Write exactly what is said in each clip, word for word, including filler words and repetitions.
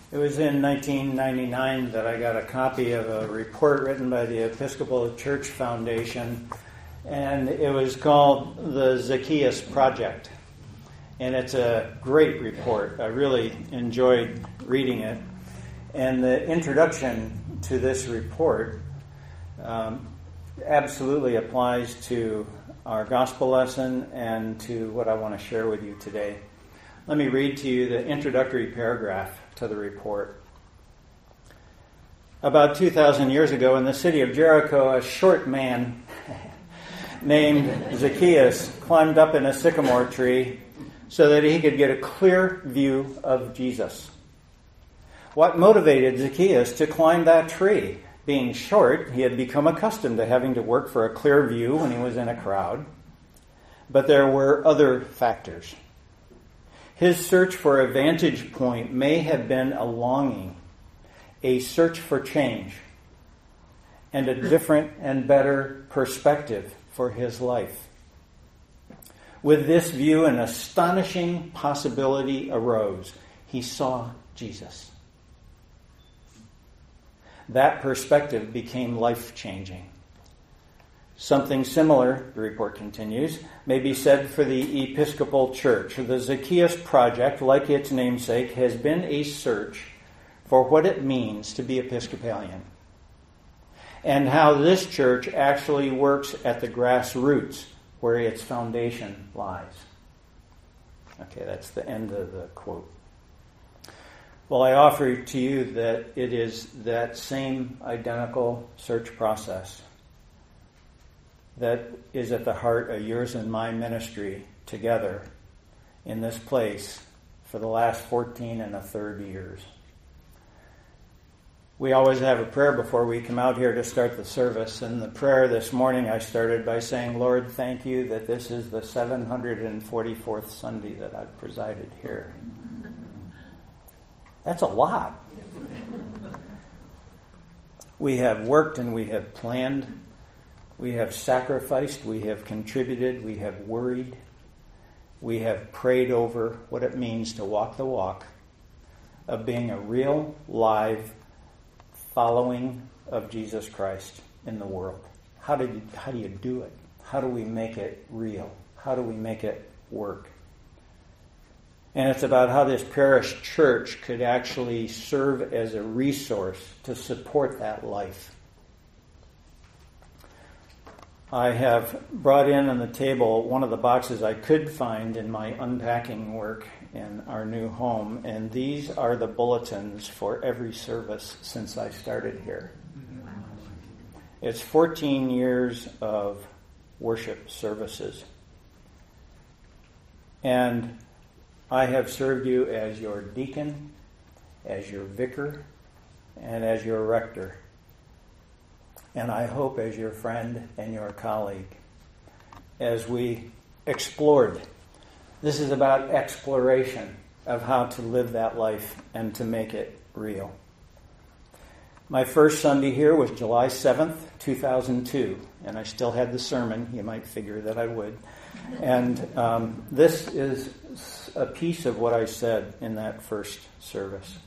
It was in nineteen ninety-nine that I got a copy of a report written by the Episcopal Church Foundation, and it was called the Zacchaeus Project. And it's a great report. I really enjoyed reading it. And the introduction to this report um, absolutely applies to our gospel lesson and to what I want to share with you today. Let me read to you the introductory paragraph to the report. About two thousand years ago in the city of Jericho, a short man named Zacchaeus climbed up in a sycamore tree so that he could get a clear view of Jesus. What motivated Zacchaeus to climb that tree? Being short, he had become accustomed to having to work for a clear view when he was in a crowd. But there were other factors. His search for a vantage point may have been a longing, a search for change, and a different and better perspective for his life. With this view, an astonishing possibility arose. He saw Jesus. That perspective became life-changing. Something similar, the report continues, may be said for the Episcopal Church. The Zacchaeus Project, like its namesake, has been a search for what it means to be Episcopalian and how this church actually works at the grassroots where its foundation lies. Okay, that's the end of the quote. Well, I offer to you that it is that same identical search process that is at the heart of yours and my ministry together in this place for the last fourteen and a third years. We always have a prayer before we come out here to start the service, and the prayer this morning I started by saying, Lord, thank you that this is the seven hundred forty-fourth Sunday that I've presided here. That's a lot. We have worked and we have planned. We have sacrificed. We have contributed. We have worried. We have prayed over what it means to walk the walk of being a real, live following of Jesus Christ in the world. How did you, how do you do it? How do we make it real? How do we make it work? And it's about how this parish church could actually serve as a resource to support that life. I have brought in on the table one of the boxes I could find in my unpacking work in our new home, and these are the bulletins for every service since I started here. It's fourteen years of worship services. And I have served you as your deacon, as your vicar, and as your rector. And I hope as your friend and your colleague as we explored. This is about exploration of how to live that life and to make it real. My first Sunday here was July seventh, two thousand two, and I still had the sermon. You might figure that I would. And um, this is a piece of what I said in that first service.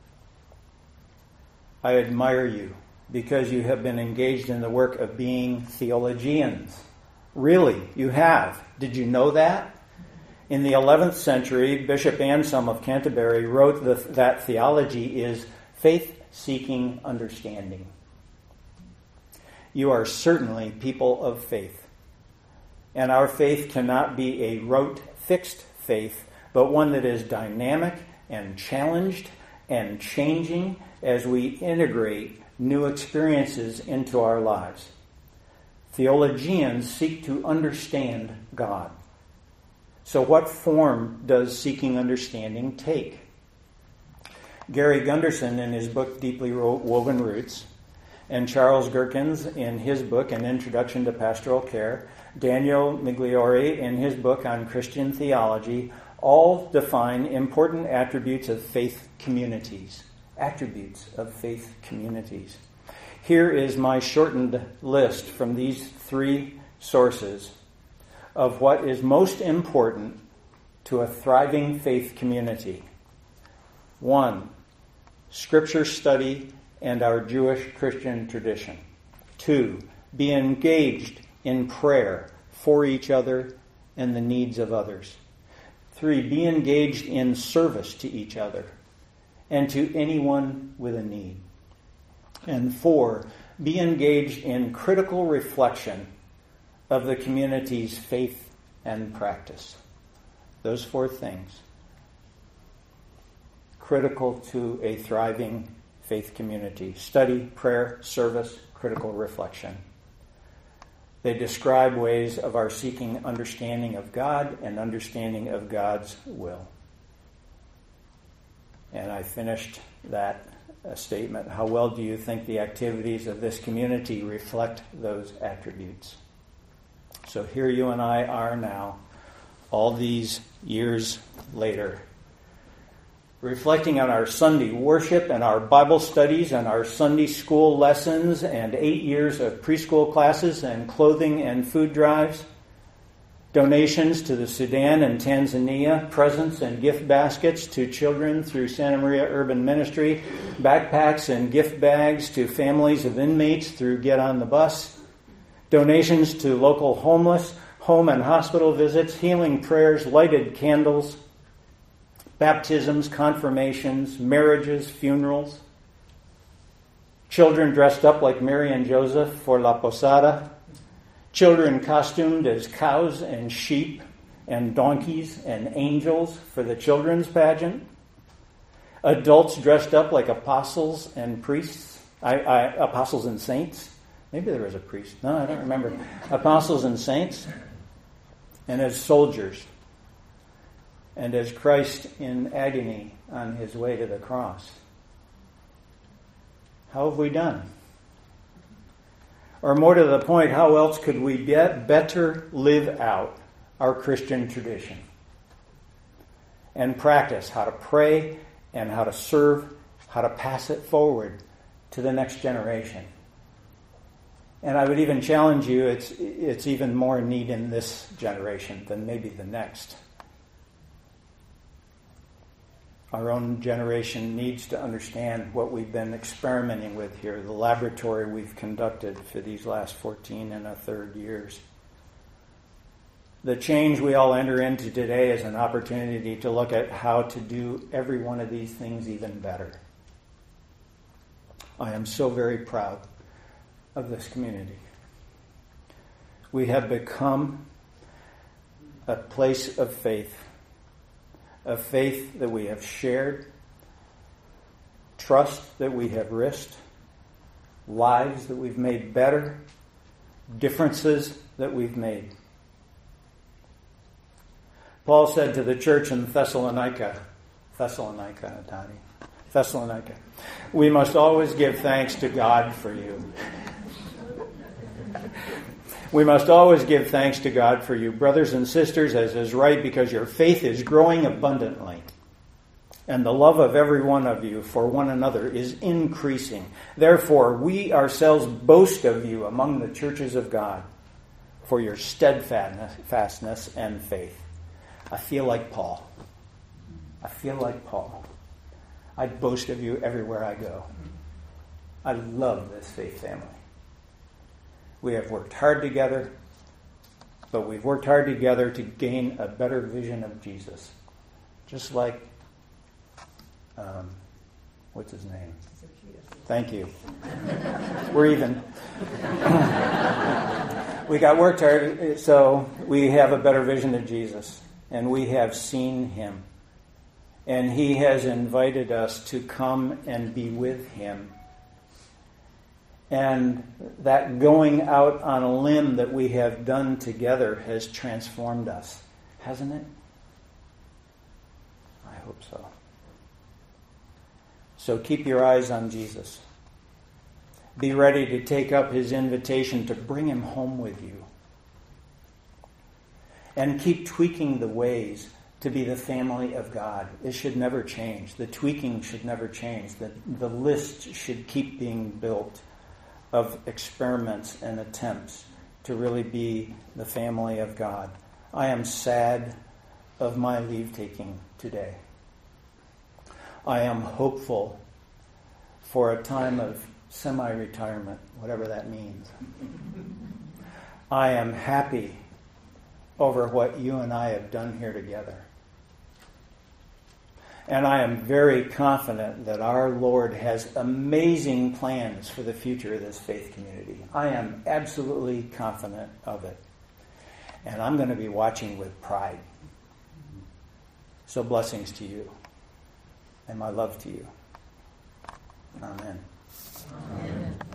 I admire you because you have been engaged in the work of being theologians. Really, you have. Did you know that? In the eleventh century, Bishop Anselm of Canterbury wrote the, that theology is faith-seeking understanding. You are certainly people of faith. And our faith cannot be a rote, fixed faith, but one that is dynamic and challenged and changing as we integrate new experiences into our lives. Theologians seek to understand God. So what form does seeking understanding take? Gary Gunderson in his book Deeply Woven Roots, and Charles Gerkins in his book An Introduction to Pastoral Care, Daniel Migliore in his book on Christian theology, all define important attributes of faith communities. Attributes of faith communities. Here is my shortened list from these three sources of what is most important to a thriving faith community. One, Scripture study and our Jewish Christian tradition. Two, be engaged in prayer for each other and the needs of others. Three, be engaged in service to each other and to anyone with a need. And four, be engaged in critical reflection of the community's faith and practice. Those four things, critical to a thriving faith community: study, prayer, service, critical reflection. They describe ways of our seeking understanding of God and understanding of God's will. And I finished that uh, statement. How well do you think the activities of this community reflect those attributes? So here you and I are now, all these years later, reflecting on our Sunday worship and our Bible studies and our Sunday school lessons and eight years of preschool classes and clothing and food drives, donations to the Sudan and Tanzania, presents and gift baskets to children through Santa Maria Urban Ministry, backpacks and gift bags to families of inmates through Get on the Bus, donations to local homeless, home and hospital visits, healing prayers, lighted candles, baptisms, confirmations, marriages, funerals, children dressed up like Mary and Joseph for La Posada, children costumed as cows and sheep and donkeys and angels for the children's pageant, adults dressed up like apostles and priests, I, I, apostles and saints. Maybe there was a priest. No, I don't remember. Apostles and saints, and as soldiers, and as Christ in agony on his way to the cross. How have we done? Or more to the point, how else could we get better live out our Christian tradition and practice how to pray and how to serve, how to pass it forward to the next generation? And I would even challenge you, it's it's even more in need in this generation than maybe the next. Our own generation needs to understand what we've been experimenting with here, the laboratory we've conducted for these last fourteen and a third years. The change we all enter into today is an opportunity to look at how to do every one of these things even better. I am so very proud of this community. We have become a place of faith, a faith that we have shared, trust that we have risked, lives that we've made better, differences that we've made. Paul said to the church in Thessalonica, Thessalonica, Tani, Thessalonica, we must always give thanks to God for you. We must always give thanks to God for you, brothers and sisters, as is right, because your faith is growing abundantly, and the love of every one of you for one another is increasing. Therefore, we ourselves boast of you among the churches of God for your steadfastness and faith. I feel like Paul. I feel like Paul. I boast of you everywhere I go. I love this faith family. We have worked hard together, but we've worked hard together to gain a better vision of Jesus. Just like, um, what's his name? Thank you. We're even. We got worked hard, so we have a better vision of Jesus, and we have seen him. And he has invited us to come and be with him. And that going out on a limb that we have done together has transformed us, hasn't it? I hope so. So keep your eyes on Jesus. Be ready to take up his invitation to bring him home with you. And keep tweaking the ways to be the family of God. It should never change. The tweaking should never change. The, the list should keep being built of experiments and attempts to really be the family of God. I am sad of my leave-taking today. I am hopeful for a time of semi-retirement, whatever that means. I am happy over what you and I have done here together. And I am very confident that our Lord has amazing plans for the future of this faith community. I am absolutely confident of it. And I'm going to be watching with pride. So blessings to you. And my love to you. Amen. Amen.